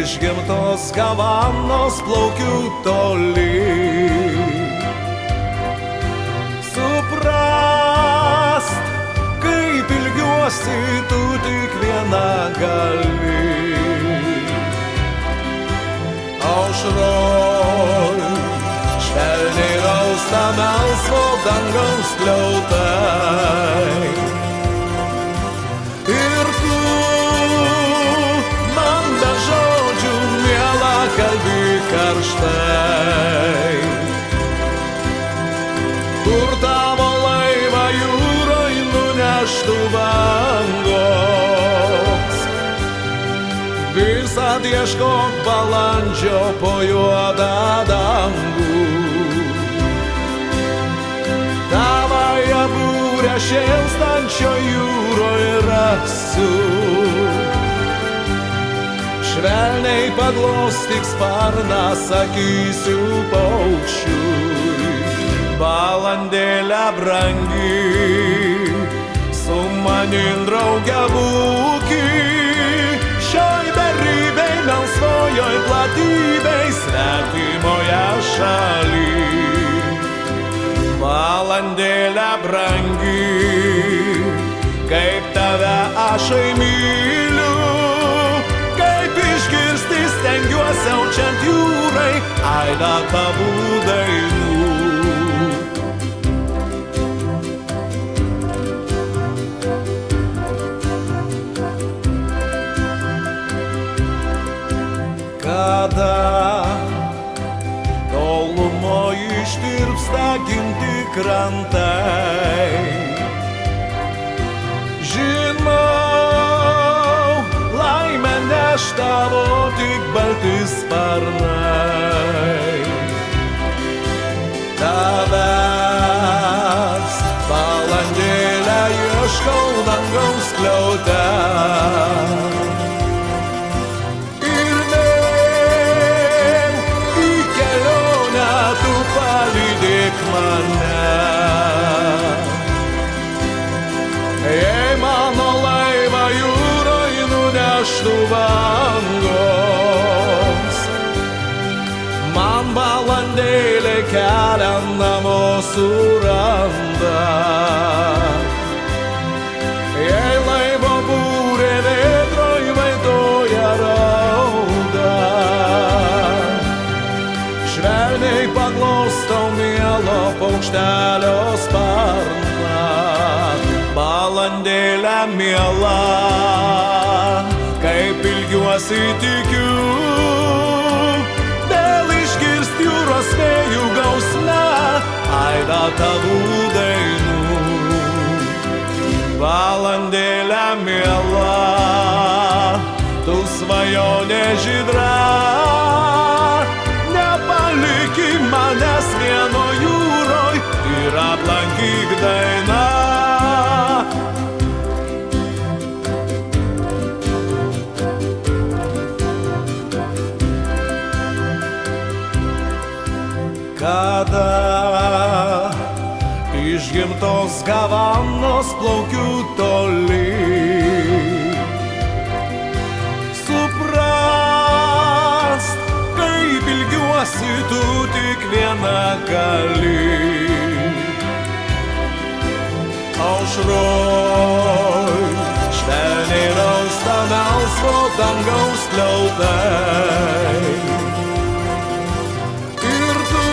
Išgimtos Havanos plaukiu toli. Suprast, kaip ilgiuosi, tu tik viena gali. Aušroj, švelniai rausta melsvo dangaus skliautai. Ir tu man be žodžių, miela, kalbi karštai. Kur tavo laivą jūroj nuneštų bangos, visad ieškok balandžio po juodą dangų. Tavąją būrę šėlstančio jūroje rasiu, švelniai paglostyk sparną, sakysiu paukščiui. Balandėlė brangi, su manim drauge būki, šioj beribėj melsvojoj platybėj svetimoje šaly. Balandėlė brangi, kaip tave ašai myliu, kaip išgirsti stengiuosi aučiant jūrai aidą tavų dainų. Kada tolumo ištirpsta gimti krantai, žinau, laimę neš tavo tik balti sparnai. Tavęs, balandėlę, ieškau dangaus skliaute. Palydėk mane, jei mano laivą jūroj nuneštų bangos, man balandėlė kelią namo suranda. Jei laivo būrė vėtroj vaitoja rauda, švelniai paglostau mielo paukštelio sparną. Balandėlė miela, kaip ilgiuosi tikiu, dėl išgirst jūros vėjų gausme aidą tavų dainų. Balandėlė miela, tu svajonė žydra, nepaliki manęs vieno jūroj ir aplankyk dainą. Kada išgimtos Havanos plaukiu toli, tu tik viena gali. Aušroj, švelniai rausta melsvo dangaus skliautai. Ir tu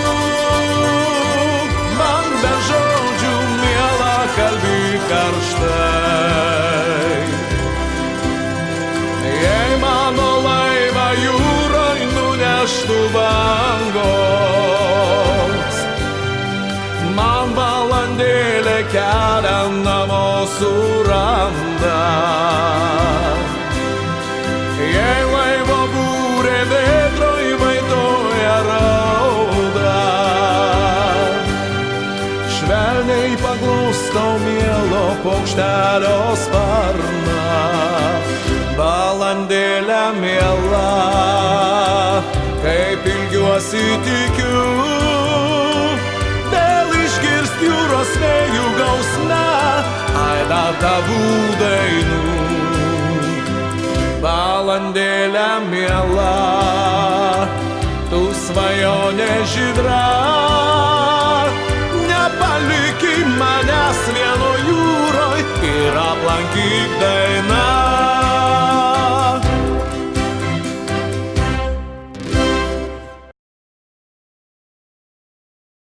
man be žodžių, miela, kalbi karštai. Jei mano laivą jūroj nuneštų bangos, man balandėlė kelią namo suranda. Jei laivo būrė vėtroj vaitoja rauda, švelniai paglostau mielo paukštelio sparną. Balandėlė miela, kaip ilgiuosi tikiu, dėl išgirst jūros vėjų gausme aidą tavų dainų. valandėlę miela, tu svajonė žydra, nepaliky manęs vieno jūroj ir aplankyk